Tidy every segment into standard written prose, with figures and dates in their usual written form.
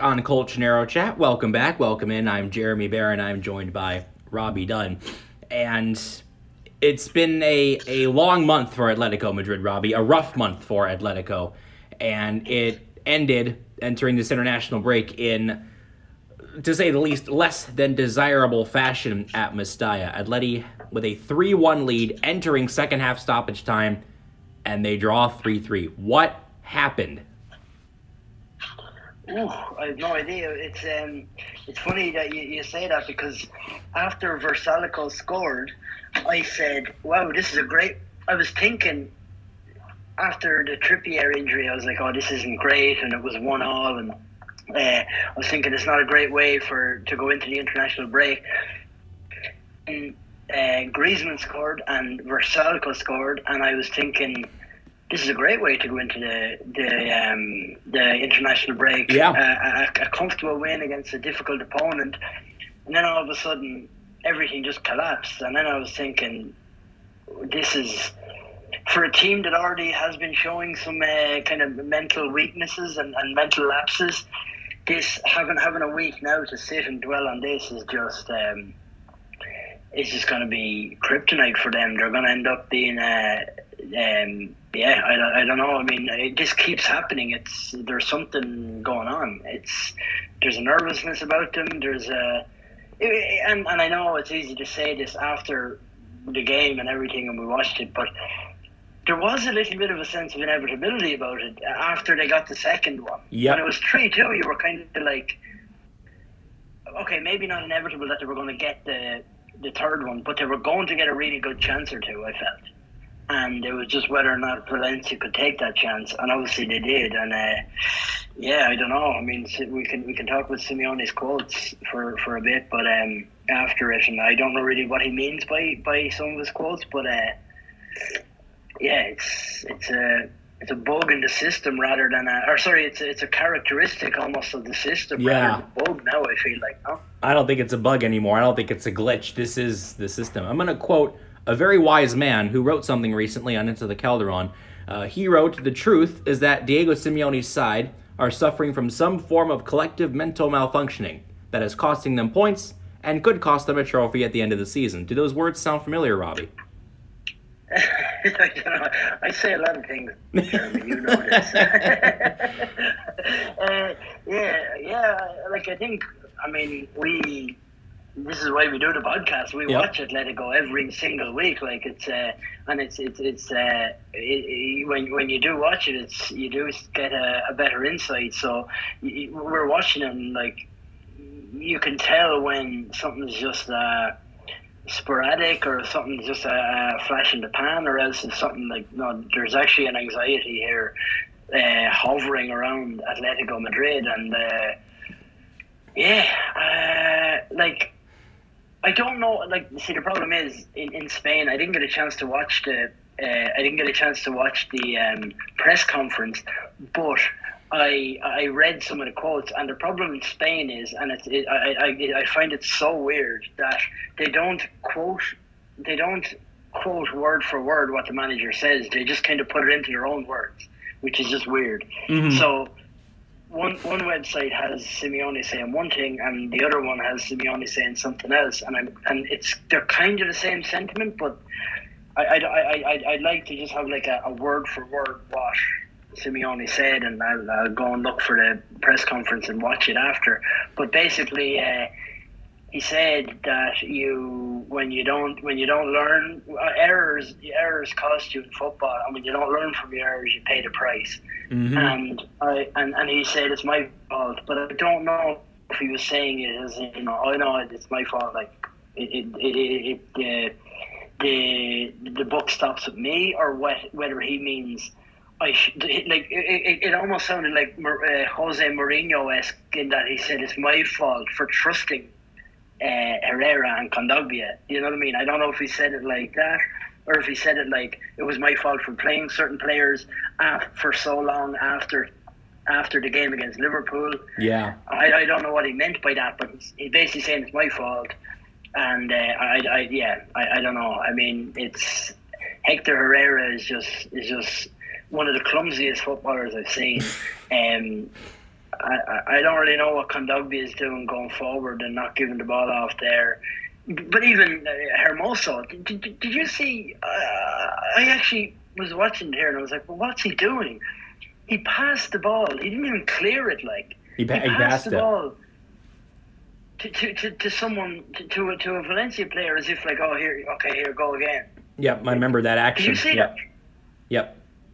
on Colchonero Chat. Welcome back, welcome in. I'm Jeremy Barron. I'm joined by Robbie Dunn. And it's been a long month for Atletico Madrid, Robbie. A rough month for Atletico. And it ended entering this international break in, to say the least, less than desirable fashion at Mestalla. Atleti with a 3-1 lead entering second half stoppage time, and they draw 3-3. What happened? Ooh, I have no idea. It's funny that you say that, because after Versalico scored, I said, wow, this is a great... I was thinking, after the Trippier injury, I was like, oh, this isn't great, and it was 1-1, and I was thinking it's not a great way to go into the international break. And Griezmann scored and Versalico scored, and I was thinking, this is a great way to go into the international break. Yeah. A comfortable win against a difficult opponent, and then all of a sudden everything just collapsed. And then I was thinking, this is, for a team that already has been showing some kind of mental weaknesses and mental lapses, this having a week now to sit and dwell on this is just it's just going to be kryptonite for them. They're going to end up being I don't know. I mean, this keeps happening. There's something going on. There's a nervousness about them. And I know it's easy to say this after the game and everything, and we watched it, but there was a little bit of a sense of inevitability about it after they got the second one. Yep. When it was 3-2, you were kind of like, okay, maybe not inevitable that they were going to get the third one, but they were going to get a really good chance or two, I felt. And it was just whether or not Valencia could take that chance, and obviously they did. And I don't know. I mean, we can talk about Simeone's quotes for a bit, but after it, and I don't know really what he means by some of his quotes, but it's a bug in the system rather than it's a characteristic almost of the system rather than a bug now, I feel like. No? I don't think it's a bug anymore. I don't think it's a glitch. This is the system. I'm going to quote a very wise man who wrote something recently on Into the Calderon. He wrote, "The truth is that Diego Simeone's side are suffering from some form of collective mental malfunctioning that is costing them points and could cost them a trophy at the end of the season." Do those words sound familiar, Robbie? I don't know. I say a lot of things, Jeremy, you know this. Like, I think, I mean, this is why we do the podcast. We watch Atletico every single week. Like, when you do watch it, you do get a better insight. So we're watching them, like, you can tell when something's just sporadic, or something's just a flash in the pan, or else it's something like, no, there's actually an anxiety here hovering around Atletico Madrid. And like, I don't know. Like, see, the problem is in Spain, I didn't get a chance to watch the press conference, but I read some of the quotes, and the problem in Spain is, and I find it so weird that they don't quote word for word what the manager says. They just kind of put it into their own words, which is just weird. Mm-hmm. So one website has Simeone saying one thing, and the other one has Simeone saying something else, and they're kind of the same sentiment, but I'd like to just have like a word for word what Simeone said, and I'll go and look for the press conference and watch it after. But basically, he said that when you don't learn, errors cost you in football, and when you don't learn from your errors, you pay the price. Mm-hmm. And he said it's my fault, but I don't know if he was saying it as, you know, I know it's my fault. Like the buck stops with me, or whether he means. It almost sounded like Jose Mourinho-esque in that he said it's my fault for trusting Herrera and Kondogbia. You know what I mean? I don't know if he said it like that, or if he said it like it was my fault for playing certain players for so long after the game against Liverpool. Yeah, I don't know what he meant by that, but he's basically saying it's my fault. And I don't know. I mean, it's Hector Herrera is just one of the clumsiest footballers I've seen. I don't really know what Kondogbia is doing going forward and not giving the ball off there. But even Hermoso, did you see? I actually was watching here and I was like, well, what's he doing? He passed the ball. He didn't even clear it. Like he passed the ball to someone, to a Valencia player, as if like, oh, here, go again. Yep, I remember that action. Did you see that? Yep.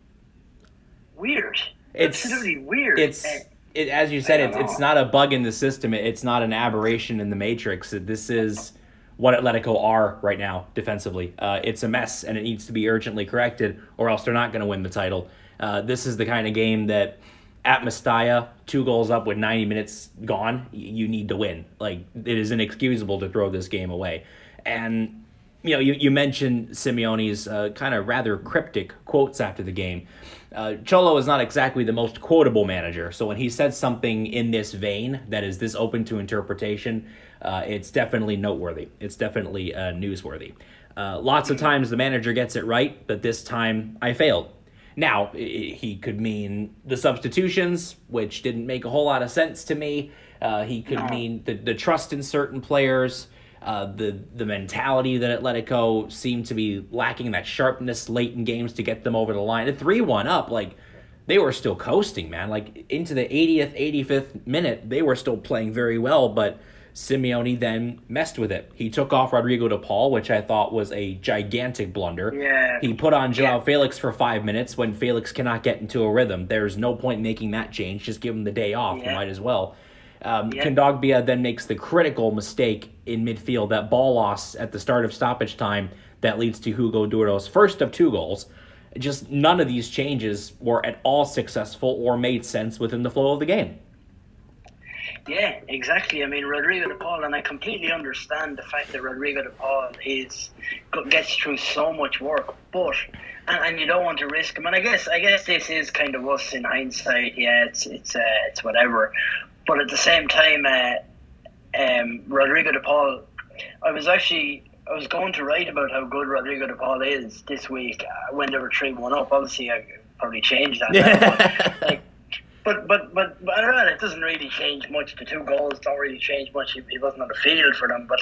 Weird. It's absolutely weird. As you said, it's not a bug in the system. It's not an aberration in the matrix. This is what Atletico are right now defensively. It's a mess, and it needs to be urgently corrected, or else they're not going to win the title. This is the kind of game that at Mestalla, 2 goals up with 90 minutes gone, you need to win. Like, it is inexcusable to throw this game away. And you mentioned Simeone's kind of rather cryptic quotes after the game. Cholo is not exactly the most quotable manager, so when he says something in this vein that is this open to interpretation, it's definitely noteworthy. It's definitely newsworthy. Lots of times the manager gets it right, but this time I failed. Now, he could mean the substitutions, which didn't make a whole lot of sense to me. He could mean the trust in certain players, the mentality that Atletico seemed to be lacking, that sharpness late in games to get them over the line. At 3-1 up, like, they were still coasting, man. Like, into the 80th, 85th minute, they were still playing very well, but Simeone then messed with it. He took off Rodrigo de Paul, which I thought was a gigantic blunder. Yeah. He put on Joao Felix for 5 minutes when Felix cannot get into a rhythm. There's no point making that change. Just give him the day off. You might as well. Kondogbia then makes the critical mistake in midfield, that ball loss at the start of stoppage time that leads to Hugo Duro's first of 2 goals. Just none of these changes were at all successful or made sense within the flow of the game. Yeah, exactly. I mean, Rodrigo de Paul, and I completely understand the fact that Rodrigo de Paul gets through so much work, but and you don't want to risk him. And I guess this is kind of us in hindsight. Yeah, it's whatever. But at the same time, Rodrigo de Paul, I was going to write about how good Rodrigo de Paul is this week when they were 3-1 up. Obviously, I probably changed that now, but I don't know, it doesn't really change much. The 2 goals don't really change much. He wasn't on the field for them, but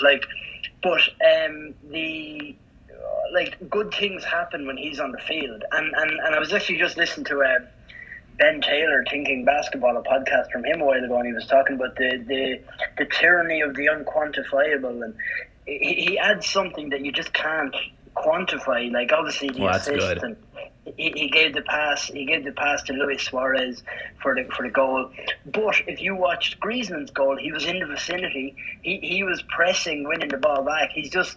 good things happen when he's on the field. And I was actually just listening to Ben Taylor, Thinking Basketball, a podcast from him a while ago, and he was talking about the tyranny of the unquantifiable, and he adds something that you just can't quantify. Like, obviously the assist, and he gave the pass to Luis Suarez for the goal. But if you watched Griezmann's goal, he was in the vicinity. He was pressing, winning the ball back. He's just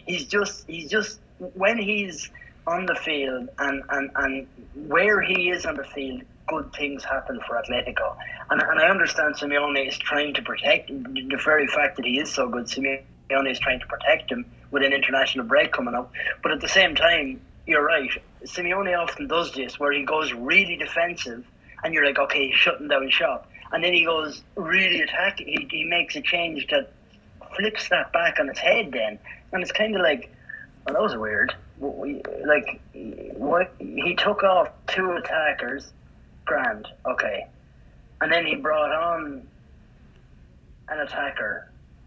when he's on the field and where he is on the field, good things happen for Atletico. And I understand Simeone is trying to protect the very fact that he is so good. Simeone is trying to protect him with an international break coming up. But at the same time, you're right. Simeone often does this, where he goes really defensive, and you're like, okay, he's shutting down shop. And then he goes really attacking. He makes a change that flips that back on its head then. And it's kind of like, well, that was weird. Like, what? He took off 2 attackers, grand, okay. And then he brought on an attacker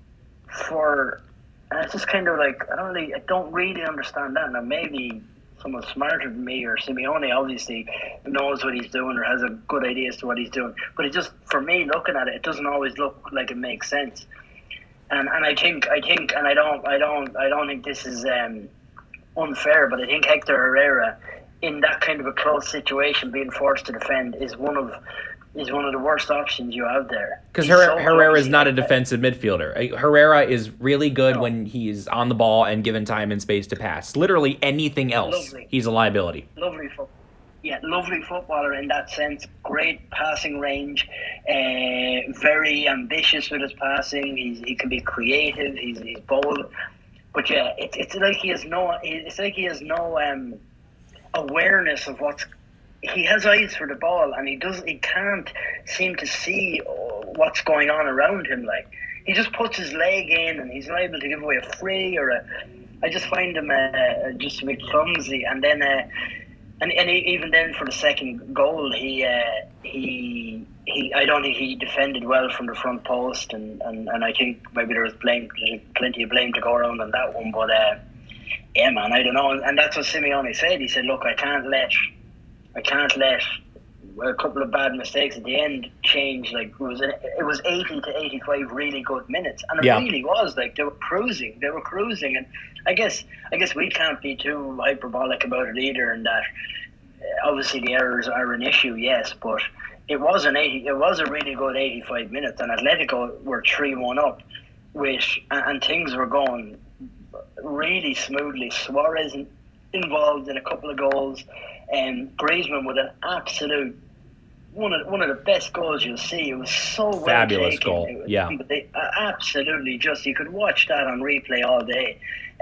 and it's just kind of like, I don't really understand that. Now, maybe someone smarter than me or Simeone obviously knows what he's doing or has a good idea as to what he's doing. But it just, for me, looking at it doesn't always look like it makes sense. And I think, and I don't think this is unfair, but I think Hector Herrera, in that kind of a close situation, being forced to defend, is one of the worst options you have there. Because Herrera is not a defensive midfielder. Herrera is really good when he's on the ball and given time and space to pass. Literally anything else, he's a liability. Lovely footballer in that sense. Great passing range. Very ambitious with his passing. He can be creative. He's bold. But yeah, it's like he has no awareness of what's. He has eyes for the ball, and he can't seem to see what's going on around him. Like, he just puts his leg in, and he's not able to give away a free I just find him just a bit clumsy. And then, even then for the second goal, he I don't think he defended well from the front post, and I think maybe there's plenty of blame to go around on that one. But yeah, man, I don't know, and that's what Simeone said. He said, "Look, I can't let a couple of bad mistakes at the end change. Like it was 80 to 85 really good minutes, and it really was. Like they were cruising, and I guess we can't be too hyperbolic about it either. And that obviously the errors are an issue, yes, but it was a really good 85 minutes, and Atletico were 3-1 up, and things were going really smoothly. Suarez involved in a couple of goals, and Griezmann with an absolute one of the best goals you'll see. It was so well fabulous taken. goal. Absolutely, just you could watch that on replay all day.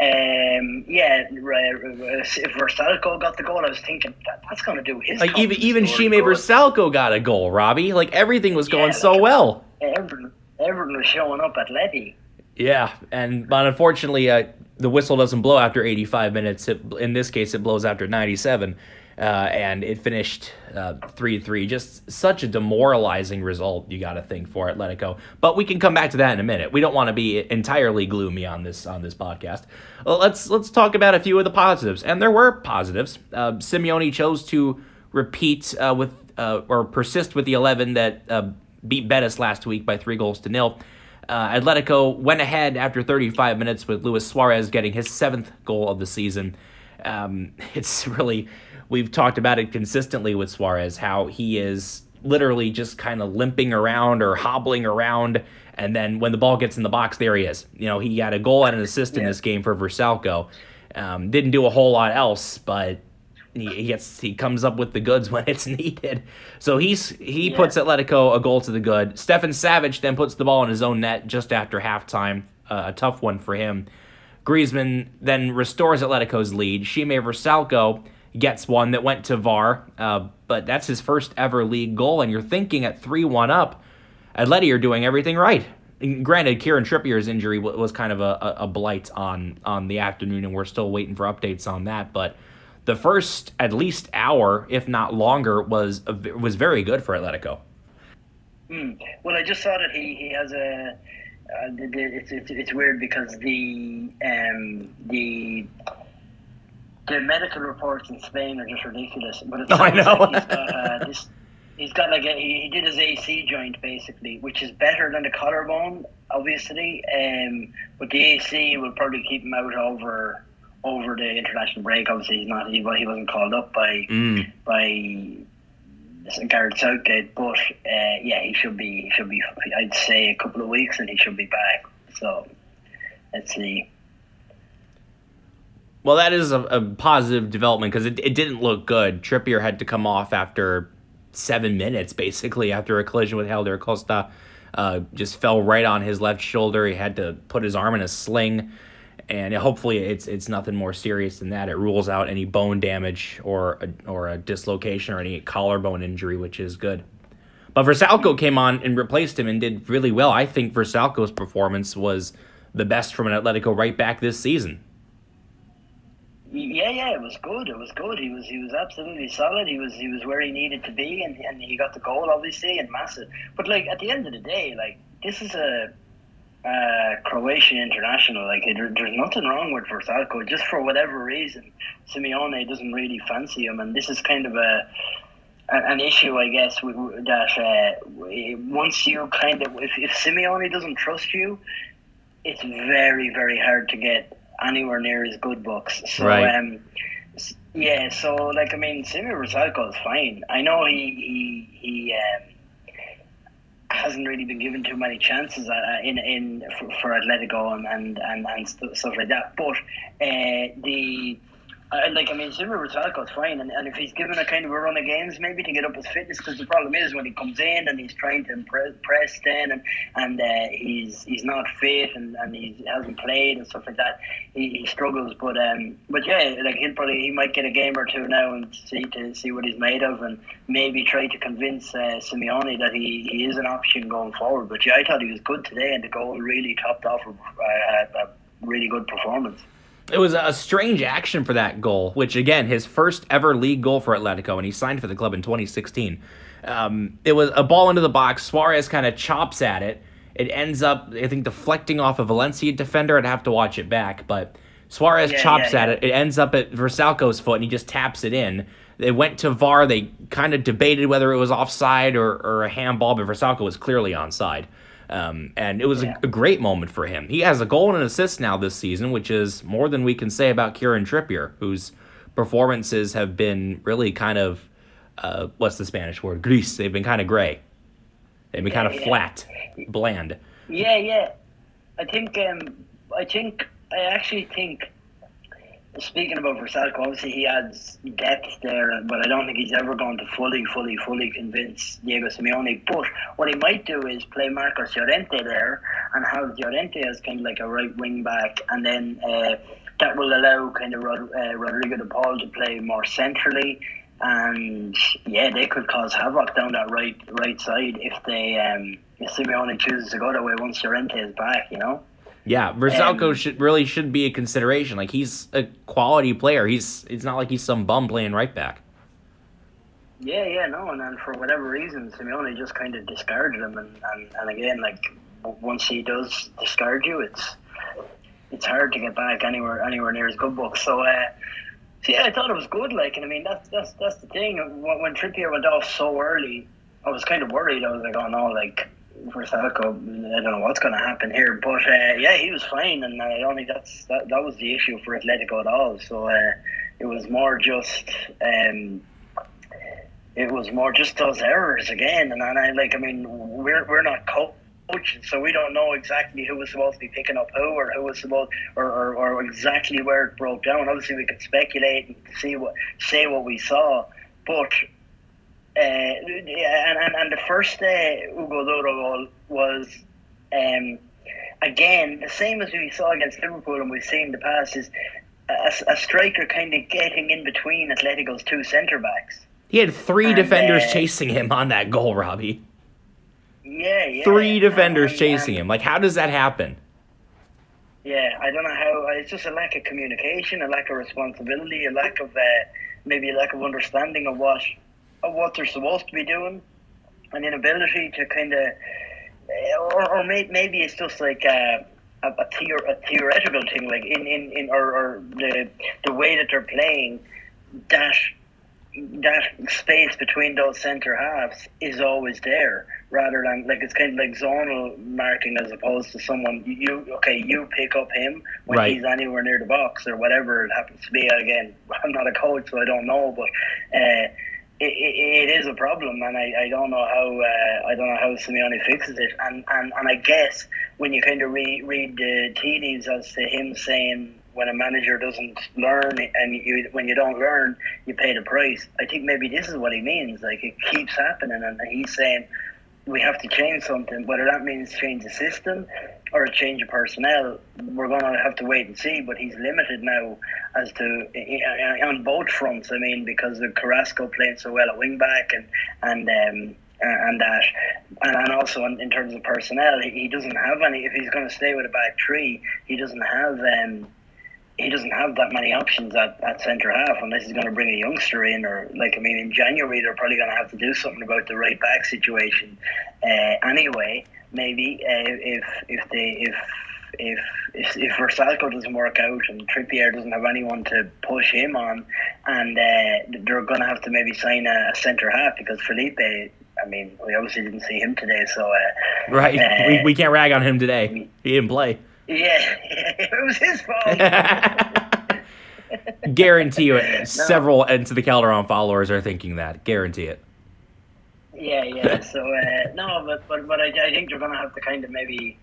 If Vrsaljko got the goal, I was thinking that's going to do his. Like even Šime Vrsaljko got a goal, Robbie. Like everything was going so well. Everyone was showing up at Leti. Yeah, but unfortunately, the whistle doesn't blow after 85 minutes. In this case, it blows after 97. And it finished 3-3. Just such a demoralizing result, you got to think, for Atletico. But we can come back to that in a minute. We don't want to be entirely gloomy on this podcast. Well, let's talk about a few of the positives, and there were positives. Simeone chose to repeat or persist with the 11 that beat Betis last week by 3-0. Atletico went ahead after 35 minutes with Luis Suarez getting his 7th goal of the season. It's really... We've talked about it consistently with Suarez, how he is literally just kind of limping around or hobbling around, and then when the ball gets in the box, there he is. You know, he had a goal and an assist in this game for Vrsaljko. Didn't do a whole lot else, but he comes up with the goods when it's needed. So he puts Atletico a goal to the good. Stefan Savic then puts the ball in his own net just after halftime, a tough one for him. Griezmann then restores Atletico's lead. Šime Vrsaljko gets one that went to VAR, but that's his first ever league goal, and you're thinking at 3-1 up, Atleti are doing everything right. And granted, Kieran Trippier's injury was kind of a blight on the afternoon, and we're still waiting for updates on that, but the first at least hour, if not longer, was very good for Atletico. Well, I just saw that he has a... it's weird because the medical reports in Spain are just ridiculous. But it's I know. He's got he did his AC joint basically, which is better than the collarbone, obviously. But the AC will probably keep him out over the international break. Obviously, he wasn't called up by Gareth Southgate. But he should be. I'd say a couple of weeks, and he should be back. So let's see. Well, that is a positive development because it didn't look good. Trippier had to come off after 7 minutes, basically, after a collision with Helder Costa. Just fell right on his left shoulder. He had to put his arm in a sling, and hopefully it's nothing more serious than that. It rules out any bone damage or a dislocation or any collarbone injury, which is good. But Vrsaljko came on and replaced him and did really well. I think Vrsaljko's performance was the best from an Atletico right back this season. Yeah, it was good. He was absolutely solid. He was where he needed to be, and he got the goal, obviously, and massive. But at the end of the day, this is a Croatian international. There's nothing wrong with Vrsaljko. Just for whatever reason, Simeone doesn't really fancy him, and this is kind of an issue, I guess, that once you if Simeone doesn't trust you, it's very, very hard to get anywhere near his good books. So right. Sime Vrsaljko is fine. I know he hasn't really been given too many chances for Atletico and stuff like that. But Šime Vrsaljko is fine, and if he's given a kind of a run of games, maybe to get up his fitness, because the problem is when he comes in and he's trying to press then, and he's not fit and he hasn't played and stuff like that, he struggles. But he might get a game or two now and see what he's made of, and maybe try to convince Simeone that he is an option going forward. But I thought he was good today, and the goal really topped off a really good performance. It was a strange action for that goal, which, again, his first ever league goal for Atletico, and he signed for the club in 2016. It was a ball into the box. Suarez kind of chops at it. It ends up, I think, deflecting off a Valencia defender. I'd have to watch it back, but Suarez chops at it. It ends up at Vrsaljko's foot, and he just taps it in. They went to VAR. They kind of debated whether it was offside or a handball, but Vrsaljko was clearly onside. And it was a great moment for him. He has a goal and an assist now this season, which is more than we can say about Kieran Trippier, whose performances have been really kind of, what's the Spanish word? Gris. They've been kind of gray. They've been kind of flat, bland. Yeah. I actually think, speaking about Vrsaljko, obviously he adds depth there, but I don't think he's ever going to fully convince Diego Simeone. But what he might do is play Marcos Llorente there and have Llorente as kind of like a right wing back, and then that will allow kind of Rodrigo de Paul to play more centrally. And they could cause havoc down that right side if if Simeone chooses to go that way once Llorente is back, you know. Yeah, Vrsaljko should be a consideration. Like, he's a quality player. It's not like he's some bum playing right back. No, and then for whatever reason, Simeone just kind of discarded him, and again, like, once he does discard you, it's hard to get back anywhere near his good book. So, I thought it was good. Like, and I mean, that's the thing. When Trippier went off so early, I was kind of worried. I was like, oh no, like, Vrsaljko, I don't know what's going to happen here. But he was fine, and I don't think that was the issue for Atletico at all. So it was more just those errors again. And we're not coaches, so we don't know exactly who was supposed to be picking up who, or who was supposed, or exactly where it broke down. Obviously, we could speculate and say what we saw, but. And the first Hugo Duro goal was again the same as we saw against Liverpool and we've seen in the past, is a striker kind of getting in between Atletico's two centre backs. He had three defenders chasing him on that goal, Robbie. Yeah. Three defenders chasing him. Like, how does that happen? Yeah, I don't know how. It's just a lack of communication, a lack of responsibility, a lack of understanding of what they're supposed to be doing, an inability to kind of, or maybe it's just like a theoretical thing, like or the way that they're playing, that space between those centre halves is always there, rather than, like, it's kind of like zonal marking as opposed to someone you pick up him when he's anywhere near the box or whatever it happens to be. Again, I'm not a coach, so I don't know, but it is a problem, and I don't know how Simeone fixes it. And I guess when you kind of read the tea leaves as to him saying, when a manager doesn't learn, and when you don't learn, you pay the price. I think maybe this is what he means. Like, it keeps happening, and he's saying we have to change something. Whether that means change the system or a change of personnel, we're going to have to wait and see. But he's limited now as to on both fronts. I mean, because of Carrasco playing so well at wing back, and also in terms of personnel, he doesn't have any. If he's going to stay with a back three, he doesn't have that many options at centre half, unless he's going to bring a youngster in, or, like, I mean, in January they're probably going to have to do something about the right back situation. Anyway, maybe if Vrsaljko doesn't work out and Trippier doesn't have anyone to push him on, and they're going to have to maybe sign a centre half, because Felipe, I mean, we obviously didn't see him today, so we can't rag on him today. He didn't play. Yeah, it was his fault. Guarantee you, several Into the Calderon followers are thinking that. Guarantee it. Yeah. So but I think you're gonna have to kind of maybe.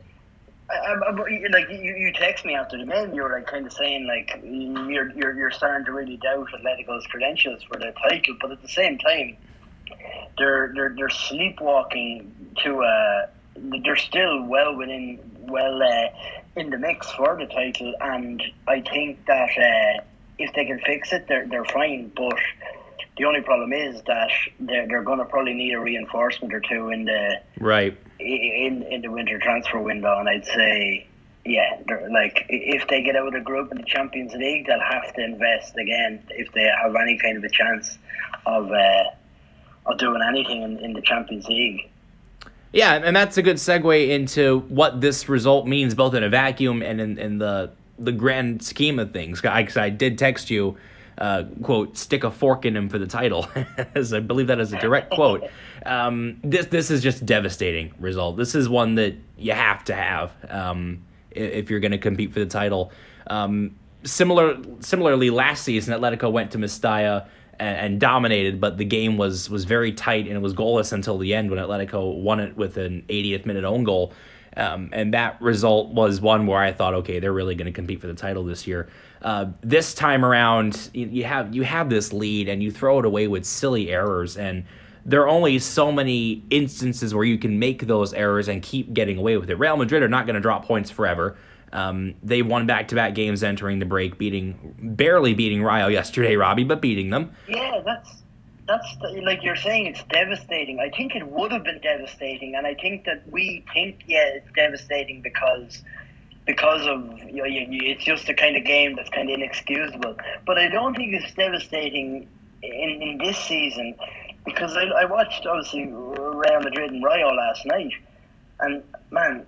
Like, you text me after the game, you were, like, kind of saying, like, you're starting to really doubt Atletico's credentials for the title, but at the same time, they're sleepwalking to they're still well in the mix for the title, and I think that if they can fix it, they're fine. But the only problem is that they're going to probably need a reinforcement or two in the in the winter transfer window, and I'd say Yeah, like if they get out of the group in the Champions League, they'll have to invest again if they have any kind of a chance of doing anything in the Champions League. Yeah, and that's a good segue into what this result means, both in a vacuum and in the grand scheme of things. Because I did text you, quote, stick a fork in him for the title, as I believe that is a direct quote. This is just a devastating result. This is one that you have to have if you're going to compete for the title. Similarly, last season, Atletico went to Mestalla and dominated, but the game was very tight and it was goalless until the end when Atletico won it with an 80th minute own goal. And that result was one where I thought, okay, they're really going to compete for the title this year. This time around, you have this lead and you throw it away with silly errors, and there are only so many instances where you can make those errors and keep getting away with it. Real Madrid are not going to drop points forever. They won back-to-back games entering the break, barely beating Rayo yesterday, Robbie, but beating them. Yeah, that's like you're saying, it's devastating. I think it would have been devastating, and I think that we think, it's devastating because of it's just a kind of game that's kind of inexcusable. But I don't think it's devastating in this season, because I watched obviously Real Madrid and Rayo last night, and man,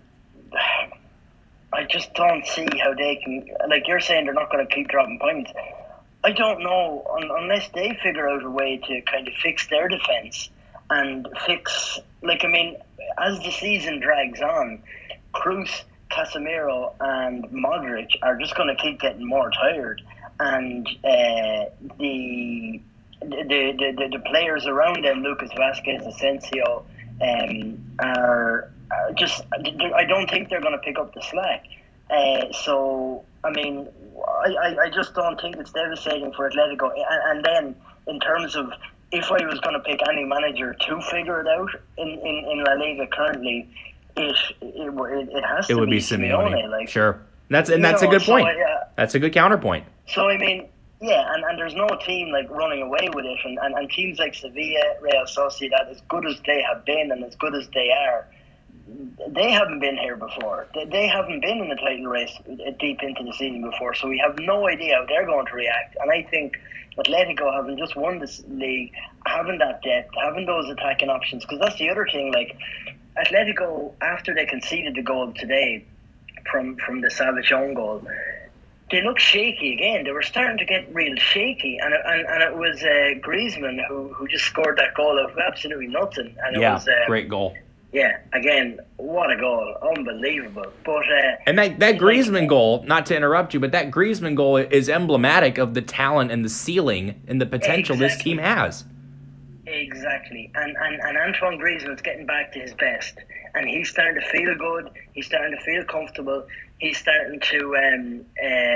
I just don't see how they can. Like you're saying, they're not going to keep dropping points. I don't know unless they figure out a way to kind of fix their defense and fix. Like, I mean, as the season drags on, Kroos, Casemiro, and Modric are just going to keep getting more tired, and the players around them, Lucas Vazquez, Asensio, are just. I don't think they're going to pick up the slack. So I mean, I just don't think it's devastating for Atletico. And then in terms of if I was going to pick any manager to figure it out in La Liga currently, it has to be Simeone. Like, sure, that's a good point. That's a good counterpoint. So I mean, yeah, and there's no team like running away with it, and teams like Sevilla, Real Sociedad, as good as they have been and as good as they are, they haven't been here before. They haven't been in the title race deep into the season before, so we have no idea how they're going to react. And I think Atletico, having just won this league, having that depth, having those attacking options, because that's the other thing. Like Atletico, after they conceded the goal today from the Savic own goal, they looked shaky again. They were starting to get real shaky, and it was Griezmann who just scored that goal out of absolutely nothing. And it was great goal. Yeah, again, what a goal. Unbelievable. But and that Griezmann goal, not to interrupt you, but that Griezmann goal is emblematic of the talent and the ceiling and the potential this team has. Exactly. And Antoine Griezmann's getting back to his best. And he's starting to feel good. He's starting to feel comfortable. He's starting to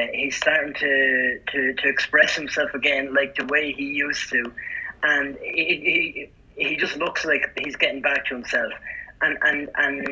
express himself again like the way he used to. And he just looks like he's getting back to himself. And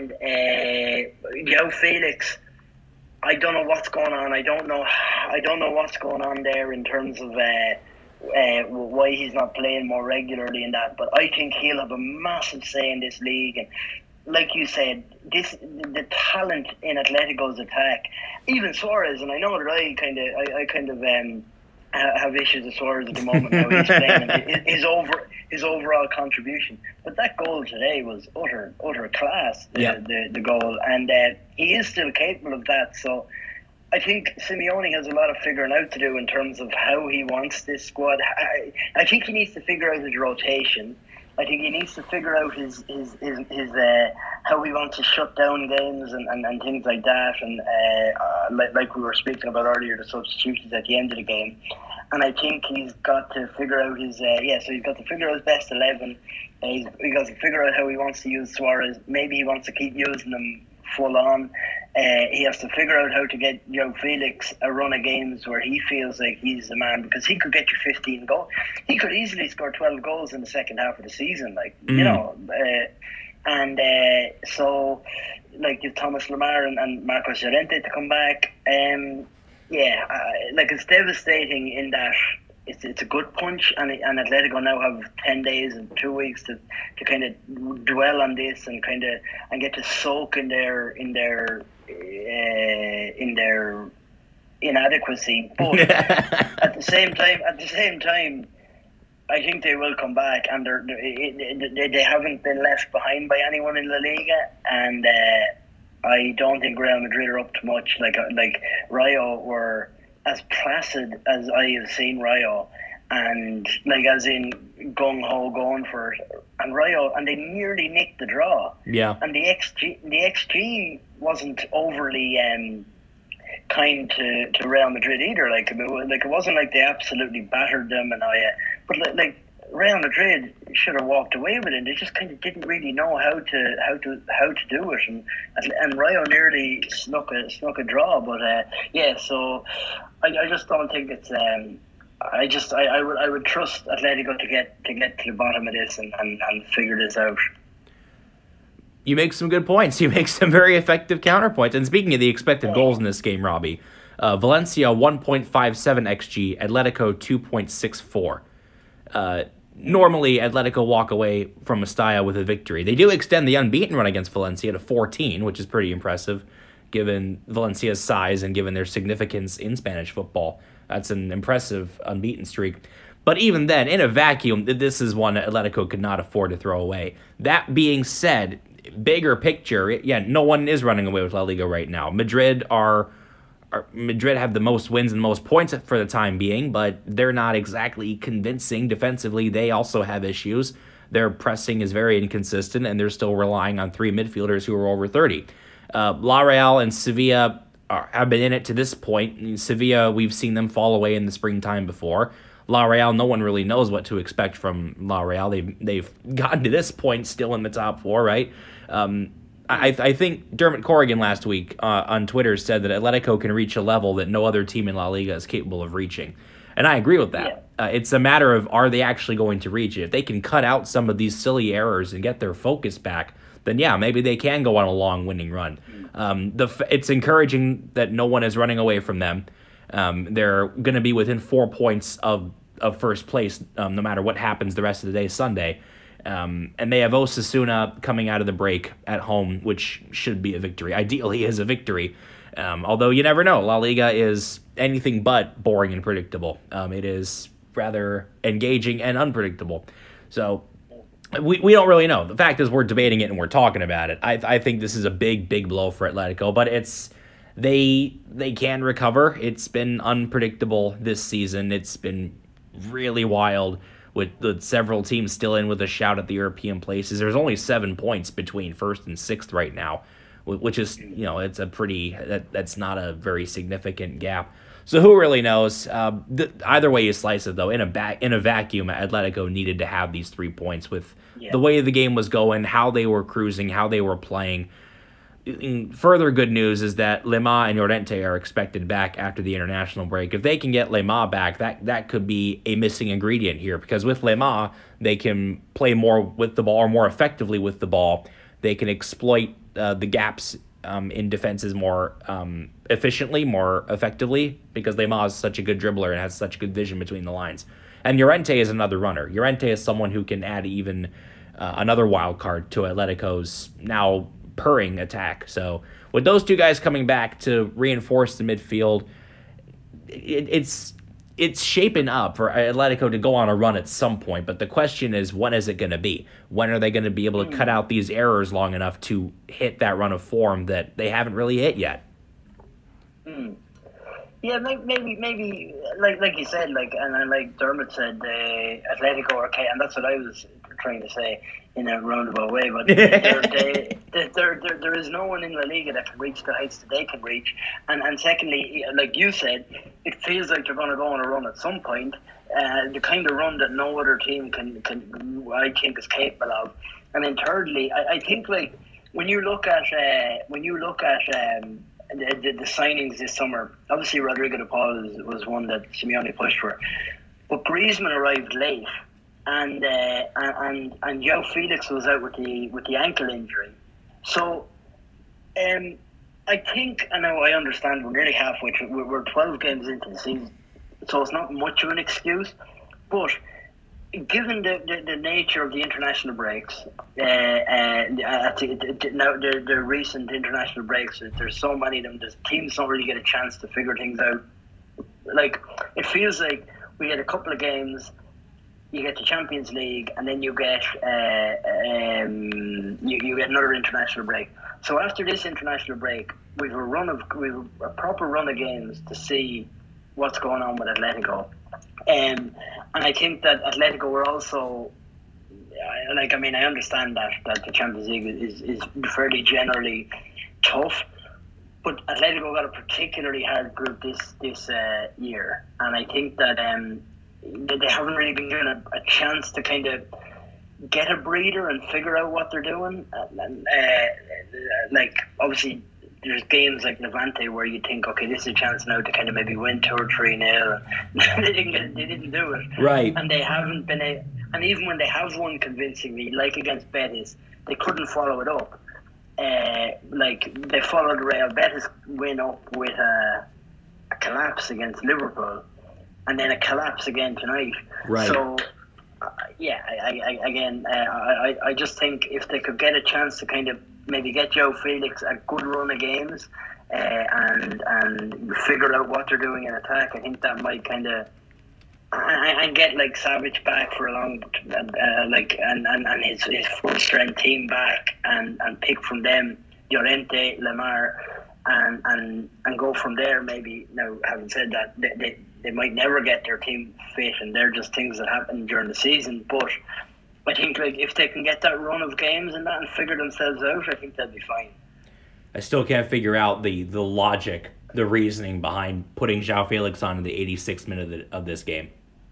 João Felix, I don't know what's going on. I don't know what's going on there in terms of why he's not playing more regularly in that. But I think he'll have a massive say in this league. And like you said, the talent in Atletico's attack, even Suarez, and I know that I kind of have issues with Suarez at the moment. How he's playing his overall contribution, but that goal today was utter class. The goal, and he is still capable of that. So I think Simeone has a lot of figuring out to do in terms of how he wants this squad. I think he needs to figure out his rotation. I think he needs to figure out his how he wants to shut down games and things like that, and like we were speaking about earlier, the substitutions at the end of the game. And I think he's got to figure out his so he's got to figure out his best 11. He's got to figure out how he wants to use Suarez. Maybe he wants to keep using them full on. He has to figure out how to get João Felix a run of games where he feels like he's the man, because he could get you 15 goals. He could easily score 12 goals in the second half of the season, so like if Thomas Lemar and Marcos Llorente to come back, it's devastating in that it's a good punch, and Atletico now have 10 days and 2 weeks to kind of dwell on this and get to soak in their inadequacy. But at the same time, I think they will come back, and they haven't been left behind by anyone in La Liga, and I don't think Real Madrid are up to much. Like Rayo were as placid as I have seen Rayo, and like as in gung ho going for it. And Rayo, and they nearly nicked the draw. Yeah. And the XG wasn't overly kind to Real Madrid either. Like it wasn't like they absolutely battered them, but like Real Madrid should have walked away with it. They just kind of didn't really know how to do it, and Rayo nearly snuck a draw. But so I just don't think it's. I would trust Atletico to get to the bottom of this and figure this out. You make some good points. You make some very effective counterpoints. And speaking of the expected goals in this game, Robbie, Valencia 1.57 XG, Atletico 2.64. Normally, Atletico walk away from Mestalla with a victory. They do extend the unbeaten run against Valencia to 14, which is pretty impressive, given Valencia's size and given their significance in Spanish football. That's an impressive unbeaten streak. But even then, in a vacuum, this is one that Atletico could not afford to throw away. That being said, bigger picture, no one is running away with La Liga right now. Madrid have the most wins and most points for the time being, but they're not exactly convincing defensively. They also have issues. Their pressing is very inconsistent, and they're still relying on three midfielders who are over 30. La Real and Sevilla have been in it to this point. In Sevilla, we've seen them fall away in the springtime before. La Real, no one really knows what to expect from La Real. They've gotten to this point still in the top four, right? I think Dermot Corrigan last week on Twitter said that Atletico can reach a level that no other team in La Liga is capable of reaching. And I agree with that. Yeah. It's a matter of, are they actually going to reach it? If they can cut out some of these silly errors and get their focus back, then maybe they can go on a long winning run. It's encouraging that no one is running away from them. They're going to be within 4 points of first place, no matter what happens the rest of the day Sunday. And they have Osasuna coming out of the break at home, which should be a victory. Ideally is a victory. Although you never know. La Liga is anything but boring and predictable. It is rather engaging and unpredictable. So we don't really know. The fact is we're debating it and we're talking about it. I think this is a big blow for Atletico, but they can recover. It's been unpredictable this season. It's been really wild with several teams still in with a shout at the European places. There's only 7 points between first and sixth right now, which is, it's a that's not a very significant gap. So who really knows? Either way you slice it, though, in a vacuum, Atletico needed to have these 3 points with the way the game was going, how they were cruising, how they were playing. Further good news is that Lemar and Llorente are expected back after the international break. If they can get Lemar back, that could be a missing ingredient here, because with Lemar, they can play more with the ball or more effectively with the ball. They can exploit the gaps in defenses more efficiently, more effectively, because Lemar is such a good dribbler and has such good vision between the lines. And Llorente is another runner. Llorente is someone who can add even another wild card to Atletico's now purring attack. So with those two guys coming back to reinforce the midfield, it's shaping up for Atletico to go on a run at some point. But the question is, when is it going to be? When are they going to be able to cut out these errors long enough to hit that run of form that they haven't really hit yet? Yeah, maybe like you said, and like Dermot said, Atletico are okay, and that's what I was trying to say in a roundabout way. But there is no one in La Liga that can reach the heights that they can reach, and secondly, like you said, it feels like they're going to go on a run at some point, the kind of run that no other team can I think is capable of. And then thirdly, I think like when you look at the signings this summer, obviously Rodrigo de Paul was one that Simeone pushed for, but Griezmann arrived late, and João Felix was out with the ankle injury. So, I think, I know, I understand we're nearly halfway through. We're 12 games into the season, so it's not much of an excuse, but given the nature of the international breaks, now the recent international breaks, there's so many of them, the teams don't really get a chance to figure things out like, it feels like we get a couple of games, you get the Champions League, and then you get you get another international break. So after this international break, we've a proper run of games to see what's going on with Atletico. And I think that Atletico were also, I understand that the Champions League is fairly generally tough, but Atletico got a particularly hard group this year, and I think that they haven't really been given a chance to kind of get a breather and figure out what they're doing. Like, obviously, there's games like Levante where you think, okay, this is a chance now to kind of maybe win 2 or 3-0. They didn't do it, right? And they haven't been and even when they have won convincingly, like against Betis, they couldn't follow it up. Like, they followed Real Betis win up with a collapse against Liverpool, and then a collapse again tonight. Right. So, I just think if they could get a chance to kind of maybe get Joe Felix a good run of games and figure out what they're doing in attack, I think that might kind of and get like Savic back for a long and his full strength team back and pick from them Llorente, Lemar, and go from there. Maybe, now having said that, they might never get their team fit, and they're just things that happen during the season, but I think, like, if they can get that run of games and that and figure themselves out, I think they'll be fine. I still can't figure out the logic, the reasoning behind putting João Felix on in the 86th minute of this game.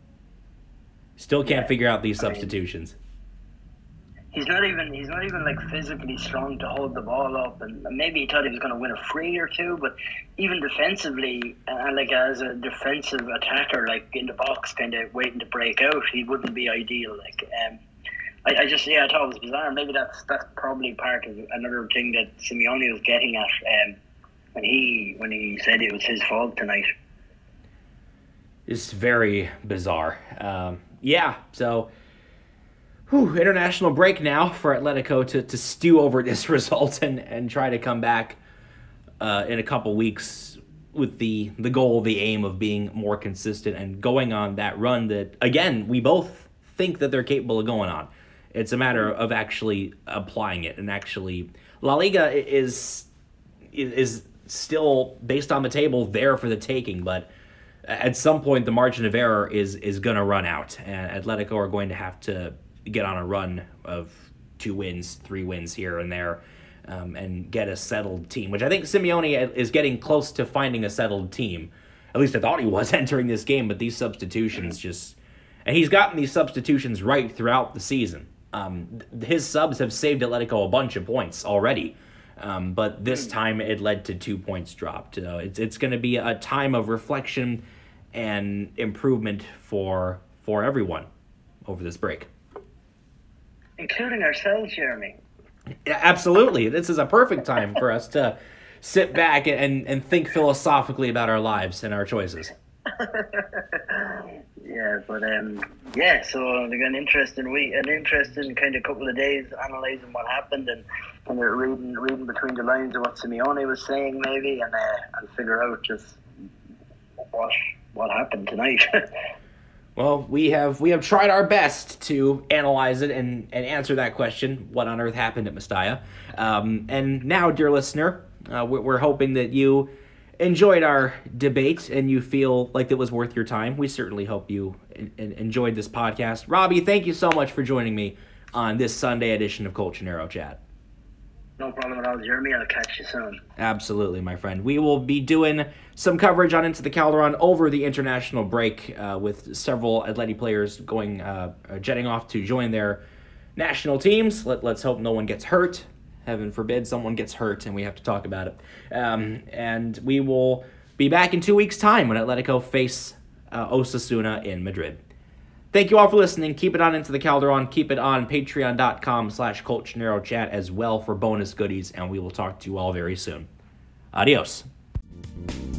Still can't figure out these substitutions. He's not even like physically strong to hold the ball up, and maybe he thought he was going to win a free or two, but even defensively, like as a defensive attacker, like in the box, kind of waiting to break out, he wouldn't be ideal. Like, I thought it was bizarre. Maybe that's probably part of another thing that Simeone was getting at when he said it was his fault tonight. It's very bizarre. So international break now for Atletico to stew over this result and try to come back in a couple weeks with the goal, the aim of being more consistent and going on that run that, again, we both think that they're capable of going on. It's a matter of actually applying it, and actually La Liga is still, based on the table, there for the taking, but at some point the margin of error is going to run out, and Atletico are going to have to get on a run of 2 wins, 3 wins here and there, and get a settled team, which I think Simeone is getting close to finding a settled team. At least I thought he was entering this game, but these substitutions and he's gotten these substitutions right throughout the season. His subs have saved Atletico a bunch of points already, but this time it led to 2 points dropped. It's going to be a time of reflection and improvement for everyone over this break. Including ourselves, Jeremy. Yeah, absolutely. This is a perfect time for us to sit back and think philosophically about our lives and our choices. So like an interesting week, an interesting kind of couple of days analysing what happened and kind of reading between the lines of what Simeone was saying maybe and figure out just what happened tonight. Well, we have tried our best to analyze it and answer that question, what on earth happened at Mestalla. And now, dear listener, we're hoping that you enjoyed our debate and you feel like it was worth your time. We certainly hope you enjoyed this podcast. Robbie, thank you so much for joining me on this Sunday edition of Colchonero Chat. No problem at all, Jeremy. I'll catch you soon. Absolutely, my friend. We will be doing some coverage on Into the Calderon over the international break with several Atleti players jetting off to join their national teams. Let's hope no one gets hurt. Heaven forbid someone gets hurt and we have to talk about it. And we will be back in 2 weeks' time when Atletico face Osasuna in Madrid. Thank you all for listening. Keep it on Into the Calderon. Keep it on patreon.com/ColchoneroChat as well for bonus goodies, and we will talk to you all very soon. Adios.